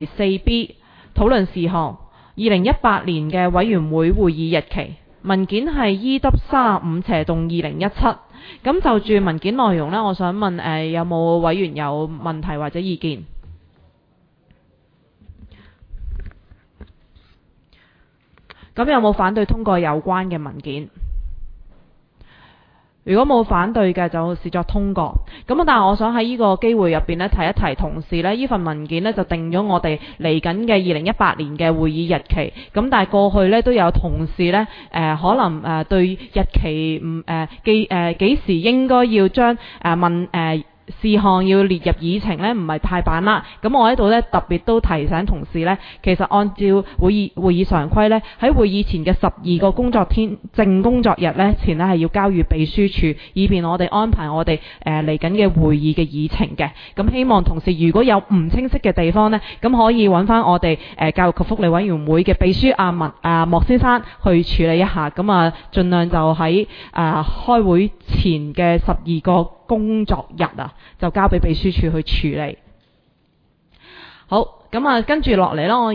4B 討論事項2018年嘅委員會會議日期，文件係 EW35/2017。咁就住文件內容呢，我想問有冇委員有問題或者意見？咁有冇反對通過有關嘅文件？如果冇反對嘅，就視作通過。咁但係我想喺呢個機會入邊呢，提一提同事呢，呢份文件呢，就定咗我哋嚟緊嘅2018年嘅會議日期。咁但係過去呢，都有同事呢，可能對日期幾時應該要將事項要列入議程呢，唔係太把握。咁我喺度呢，特別都提醒同事呢，其實按照會議常規呢，喺會議前嘅12個工作天正工作日呢，前呢係要交予秘書處，以便我哋安排我哋嚟緊嘅會議嘅議程嘅。咁希望同事如果有唔清晰嘅地方呢，咁可以揾翻我哋教育及福利委員會嘅秘書莫先生去處理一下。咁盡量就喺開會前嘅12個工作日就交俾秘書處去處理。好，咁跟住落嚟啦，我